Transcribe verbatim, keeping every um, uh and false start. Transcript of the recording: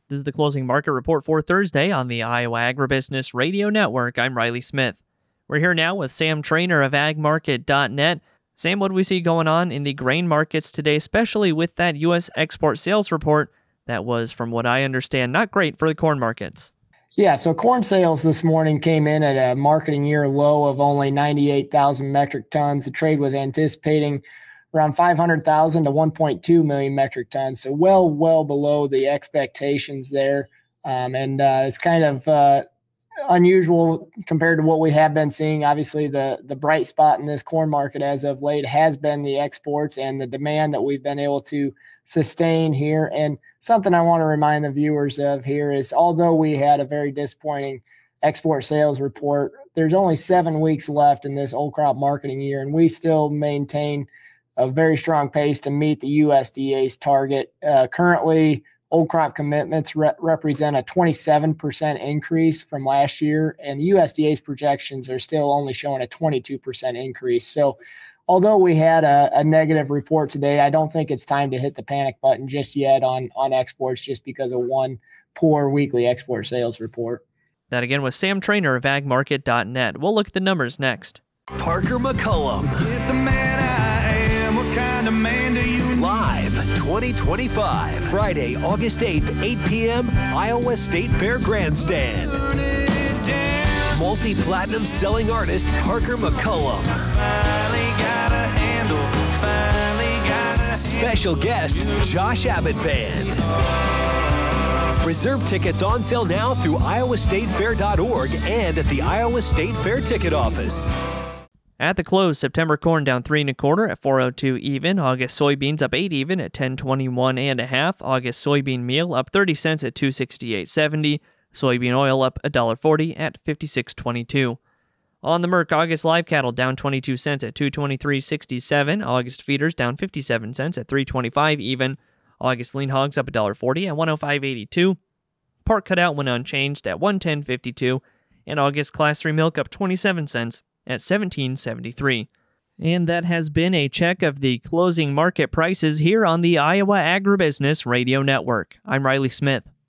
This is the closing market report for Thursday on the Iowa Agribusiness Radio Network. I'm Riley Smith. We're here now with Sam Trainer of ag market dot net. Sam, what do we see going on in the grain markets today, especially with that U S export sales report that was, from what I understand, not great for the corn markets? Yeah, so corn sales this morning came in at a marketing year low of only ninety-eight thousand metric tons. The trade was anticipating around five hundred thousand to one point two million metric tons. So well, well below the expectations there. Um, and uh, it's kind of uh, unusual compared to what we have been seeing. Obviously, the, the bright spot in this corn market as of late has been the exports and the demand that we've been able to sustain here. And something I want to remind the viewers of here is, although we had a very disappointing export sales report, there's only seven weeks left in this old crop marketing year, and we still maintain a very strong pace to meet the U S D A's target. Uh, currently, old crop commitments re- represent a twenty-seven percent increase from last year, and the U S D A's projections are still only showing a twenty-two percent increase. So although we had a, a negative report today, I don't think it's time to hit the panic button just yet on, on exports just because of one poor weekly export sales report. That again was Sam Trainer of ag market dot net. We'll look at the numbers next. Parker McCullum. Get the man I am. What kind of man do you need? Live twenty twenty-five, Friday, August eighth, eight p.m., Iowa State Fair Grandstand. Multi-platinum selling artist Parker McCullum. Finally got a handle. Finally got a Special guest Josh Abbott Band. Reserve tickets on sale now through iowa state fair dot org and at the Iowa State Fair ticket office. At the close, September corn down three and a quarter at four oh two even. August soybeans up eight even at ten twenty-one and a half. August soybean meal up thirty cents at two sixty-eight seventy. Soybean oil up one dollar forty at fifty-six twenty-two. On the Merc, August live cattle down twenty-two cents at two twenty-three sixty-seven. August feeders down fifty-seven cents at three twenty-five even. August lean hogs up one dollar forty at one oh five eighty-two. Pork cutout went unchanged at one ten fifty-two. And August class three milk up twenty-seven cents at seventeen seventy-three. And that has been a check of the closing market prices here on the Iowa Agribusiness Radio Network. I'm Riley Smith.